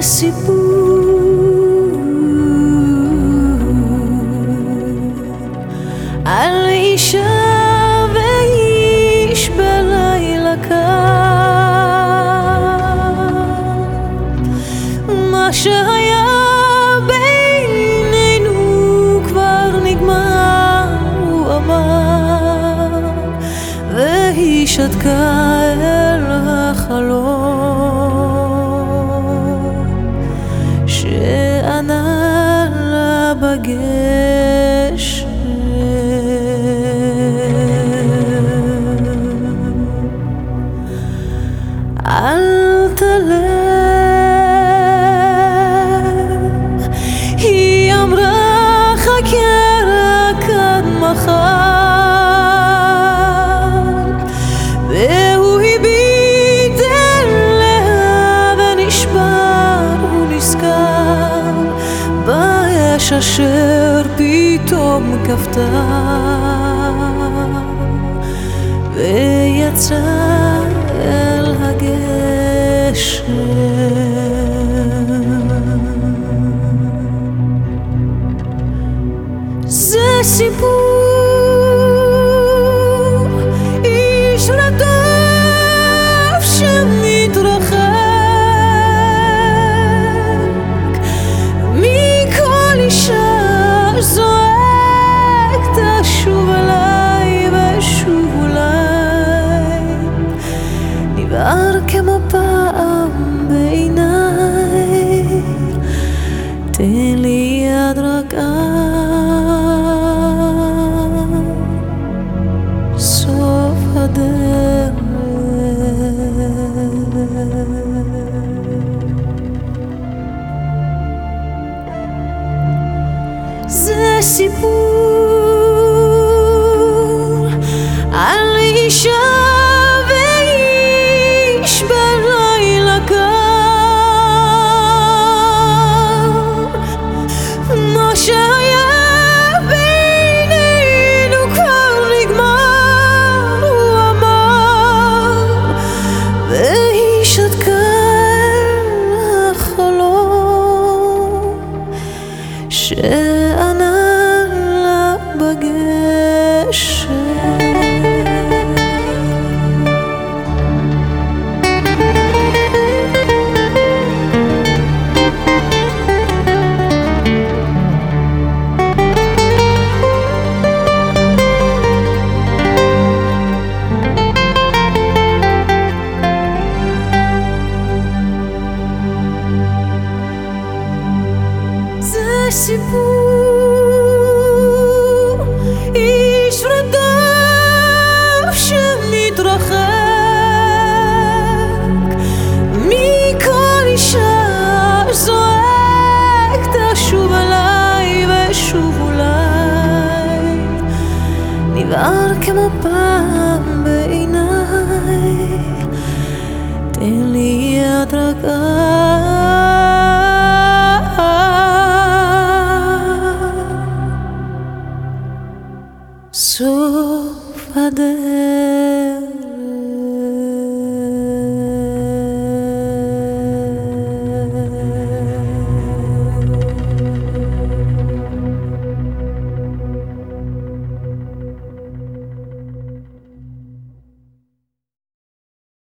סיפור על אישה ואיש בלילה קר. מה שהיה בינינו כבר נגמר, הוא אמר, והיא שתקה אל החלום שענה לה בגשם. אל תלך, היא אמרה, חכה רק עד מחר. והוא הביט אליה ונשבר, הוא נזכר באש אשר פתאום כבתה, ויצא אל הגשם. זה סיפור איש רדוף שמתרחק מכל אישה, זועק תשוב אליי ושוב אולי. נבער כמו פעם בעיניי, תן לי יד רק סוף הדרך. זה סיפור על אישה ואיש בלילה קר. מה שהיה בינינו כבר נגמר, הוא אמר, והיא שתקה אל החלום שענה לה בגשם. סיפור איש רדוף שמתרחק מכל אישה, זועק תשוב אליי ושוב אולי. נבער כמו פעם בעיניי, תן לי יד רק סוף הדרך.